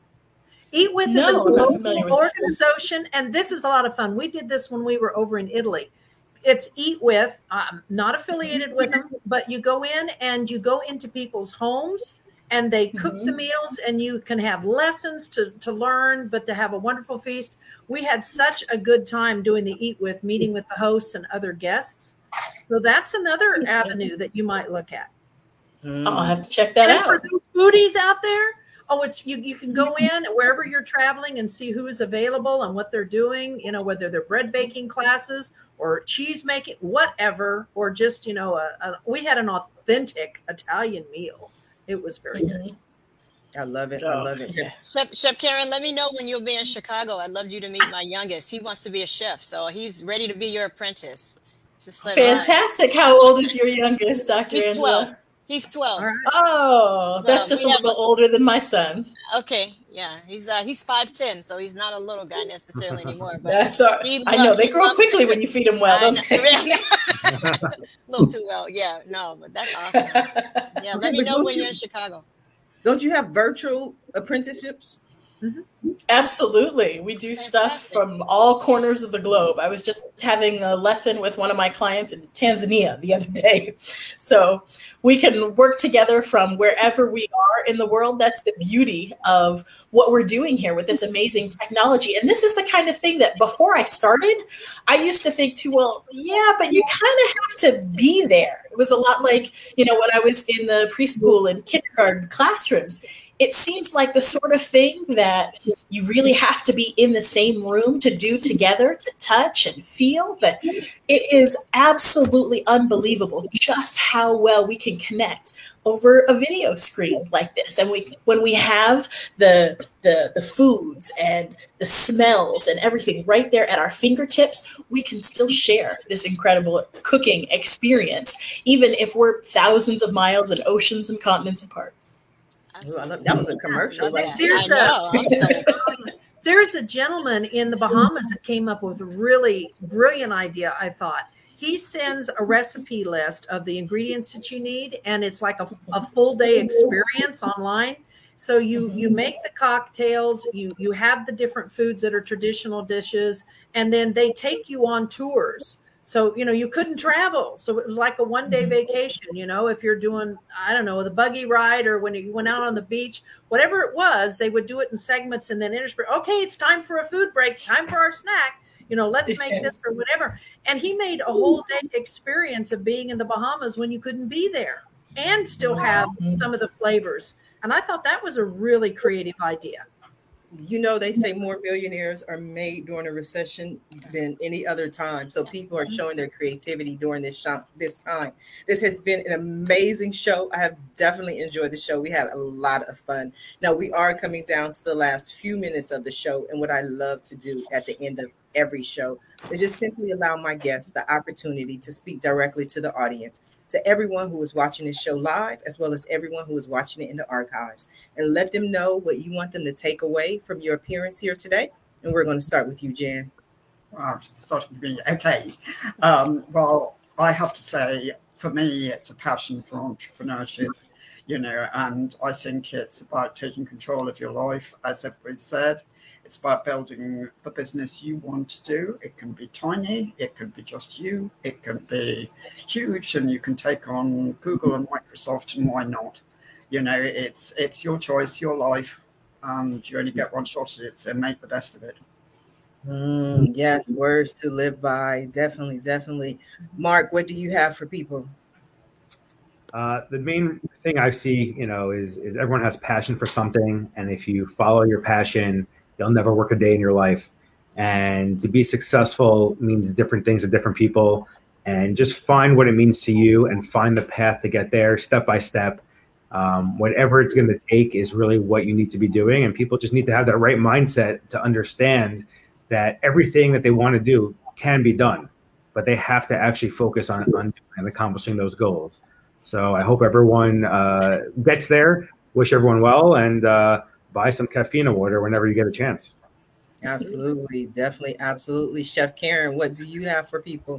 Eat With No, is a I'm not familiar local with organization, and this is a lot of fun. We did this when we were over in Italy. It's Eat With, um, not affiliated with them, but you go in and you go into people's homes and they cook Mhm. the meals, and you can have lessons to, to learn, but to have a wonderful feast. We had such a good time doing the Eat With, meeting with the hosts and other guests. So that's another avenue that you might look at. I'll have to check that And for out. those foodies out there, oh, it's you. You can go in wherever you're traveling and see who is available and what they're doing. You know, whether they're bread baking classes or cheese making, whatever, or just you know, a, a, we had an authentic Italian meal. It was very Mhm. good. I love it. I love it. Yeah. Chef, Chef Karen, let me know when you'll be in Chicago. I'd love you to meet my youngest. He wants to be a chef, so he's ready to be your apprentice. Just let Fantastic. How old is your youngest, Doctor He's Angela? twelve. He's twelve. All right. Oh, that's just a little older than my son. Okay, yeah, he's uh, he's five ten, so he's not a little guy necessarily anymore. But that's all, he I know they grow quickly to, when you feed them well. Don't they? A little too well, yeah. No, but that's awesome. Yeah, let me know when you're in Chicago. Don't you have virtual apprenticeships? Mm-hmm. Absolutely. We do Fantastic. Stuff from all corners of the globe. I was just having a lesson with one of my clients in Tanzania the other day. So we can work together from wherever we are in the world. That's the beauty of what we're doing here with this amazing technology. And this is the kind of thing that before I started, I used to think too, well, yeah, but you kind of have to be there. It was a lot like, you know, when I was in the preschool and kindergarten classrooms. It seems like the sort of thing that you really have to be in the same room to do together, to touch and feel. But it is absolutely unbelievable just how well we can connect over a video screen like this. And we, when we have the, the, the foods and the smells and everything right there at our fingertips, we can still share this incredible cooking experience, even if we're thousands of miles and oceans and continents apart. Ooh, I love, that was a commercial. Right? There's, a, there's a gentleman in the Bahamas that came up with a really brilliant idea, I thought. He sends a recipe list of the ingredients that you need, and it's like a, a full day experience online. So you you make the cocktails, you you have the different foods that are traditional dishes, and then they take you on tours. So, you know, you couldn't travel. So it was like a one day vacation, you know, if you're doing, I don't know, the buggy ride or when you went out on the beach, whatever it was, they would do it in segments and then interspersed. Okay, it's time for a food break, time for our snack. You know, let's make this or whatever. And he made a whole day experience of being in the Bahamas when you couldn't be there and still have some of the flavors. And I thought that was a really creative idea. You know, they say more millionaires are made during a recession than any other time. So people are showing their creativity during this shop, this time. This has been an amazing show. I have definitely enjoyed the show. We had a lot of fun. Now we are coming down to the last few minutes of the show. And what I love to do at the end of every show is just simply allow my guests the opportunity to speak directly to the audience, to everyone who is watching this show live, as well as everyone who is watching it in the archives, and let them know what you want them to take away from your appearance here today. And we're going to start with you, Jan. Wow, starting with me. Okay. Um, well, I have to say, for me, it's a passion for entrepreneurship, you know, and I think it's about taking control of your life, as everybody said. It's about building the business you want to do. It can be tiny, it can be just you, it can be huge, and you can take on Google and Microsoft, and why not? You know, it's it's your choice, your life, and you only get one shot at it, so make the best of it. Mm, yes, words to live by. Definitely, definitely. Mark, what do you have for people? Uh, the main thing I see, you know, is, is everyone has passion for something, and if you follow your passion, you'll never work a day in your life. And to be successful means different things to different people. And just find what it means to you and find the path to get there step by step. Um, whatever it's going to take is really what you need to be doing. And people just need to have that right mindset to understand that everything that they want to do can be done, but they have to actually focus on, on and accomplishing those goals. So I hope everyone uh, gets there. Wish everyone well, and uh, buy some caffeine water whenever you get a chance. Absolutely. Definitely. Absolutely. Chef Karen, what do you have for people?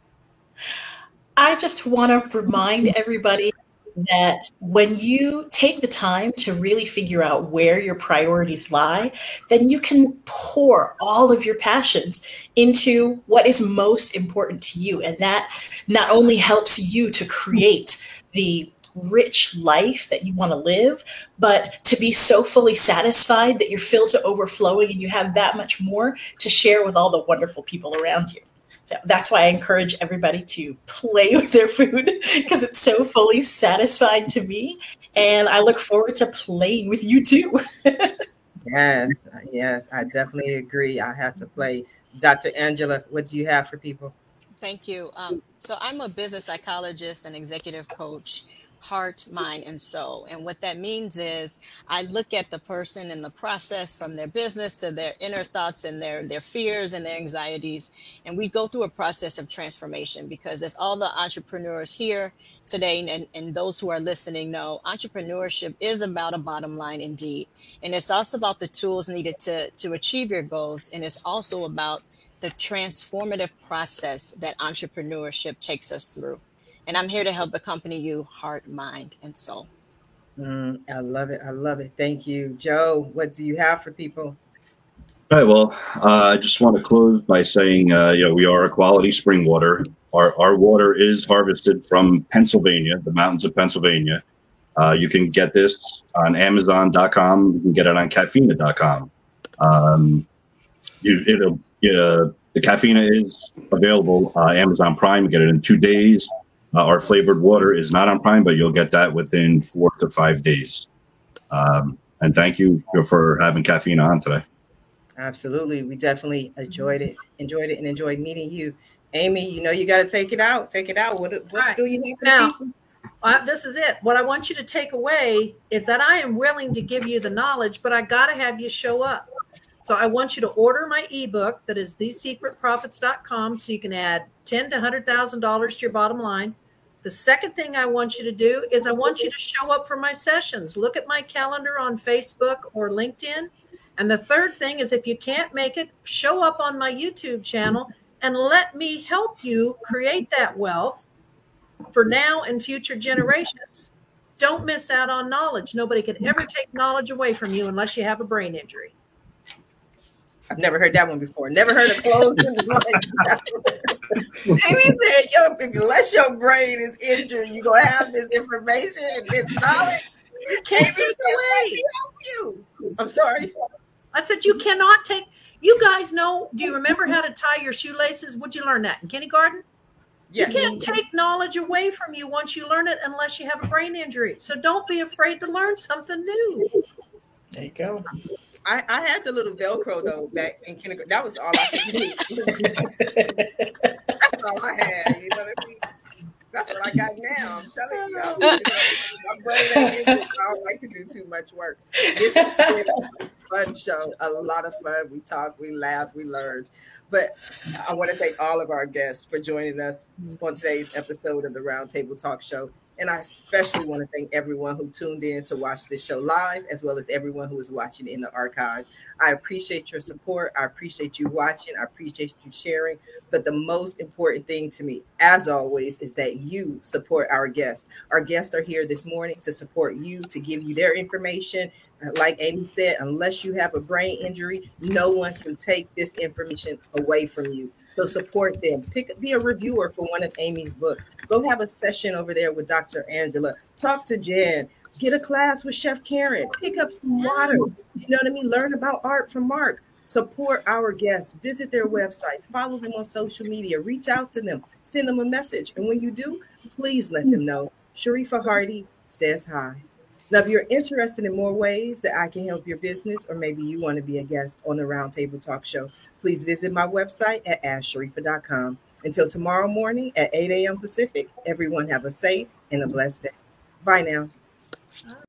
I just want to remind everybody that when you take the time to really figure out where your priorities lie, then you can pour all of your passions into what is most important to you. And that not only helps you to create the rich life that you want to live, but to be so fully satisfied that you're filled to overflowing and you have that much more to share with all the wonderful people around you. So that's why I encourage everybody to play with their food, because it's so fully satisfying to me. And I look forward to playing with you too. Yes, yes, I definitely agree. I have to play. Doctor Angela, what do you have for people? Thank you. Um, so I'm a business psychologist and executive coach. heart, mind, and soul. And what that means is I look at the person and the process from their business to their inner thoughts and their, their fears and their anxieties. And we go through a process of transformation, because as all the entrepreneurs here today and, and those who are listening know, entrepreneurship is about a bottom line indeed. And it's also about the tools needed to, to achieve your goals. And it's also about the transformative process that entrepreneurship takes us through. And I'm here to help accompany you heart, mind, and soul. Mm, I love it. I love it. Thank you. Joe, what do you have for people? All right. Well, uh, I just want to close by saying, uh, you know, we are a quality spring water. Our, our water is harvested from Pennsylvania, the mountains of Pennsylvania. Uh, you can get this on amazon dot com. You can get it on caffeina dot com. Um, you, it'll, uh, the Caffeina is available uh, Amazon Prime. You get it in two days. Uh, our flavored water is not on Prime, but you'll get that within four to five days. Um, and thank you for having Caffeina on today. Absolutely. We definitely enjoyed it, enjoyed it, and enjoyed meeting you. Amy, you know, you got to take it out. Take it out. What, what right. do you have for now, people? Uh, this is it. What I want you to take away is that I am willing to give you the knowledge, but I got to have you show up. So I want you to order my ebook that is the secret profits dot com so you can add ten thousand to one hundred thousand dollars to your bottom line. The second thing I want you to do is I want you to show up for my sessions. Look at my calendar on Facebook or LinkedIn. And the third thing is, if you can't make it, show up on my YouTube channel and let me help you create that wealth for now and future generations. Don't miss out on knowledge. Nobody can ever take knowledge away from you unless you have a brain injury. I've never heard that one before. Never heard of closing. Amy said, Yo, unless your brain is injured, you're going to have this information and this knowledge. You can't Amy take said, away. Let me help you. I'm sorry. I said, you cannot take, you guys know, do you remember how to tie your shoelaces? Would you learn that in kindergarten? Yeah. You can't take knowledge away from you once you learn it unless you have a brain injury. So don't be afraid to learn something new. There you go. I, I had the little Velcro though back in kindergarten. That was all I could do. That's all I had. You know what I mean? That's what I got now. I'm telling you. I'm, my brain ain't in it, so I don't like to do too much work. This has been a fun show. A lot of fun. We talked, we laughed, we learned. But I want to thank all of our guests for joining us on today's episode of the Roundtable Talk Show. And I especially want to thank everyone who tuned in to watch this show live, as well as everyone who is watching in the archives. I appreciate your support. I appreciate you watching. I appreciate you sharing. But the most important thing to me, as always, is that you support our guests. Our guests are here this morning to support you, to give you their information. Like Amy said, unless you have a brain injury, no one can take this information away from you. So support them. Pick, be a reviewer for one of Amy's books. Go have a session over there with Doctor Angela. Talk to Jen. Get a class with Chef Karen. Pick up some water. You know what I mean? Learn about art from Mark. Support our guests. Visit their websites. Follow them on social media. Reach out to them. Send them a message. And when you do, please let them know Sharifa Hardy says hi. Now, if you're interested in more ways that I can help your business, or maybe you want to be a guest on the Roundtable Talk Show, please visit my website at ask sharifa dot com. Until tomorrow morning at eight a.m. Pacific, everyone have a safe and a blessed day. Bye now.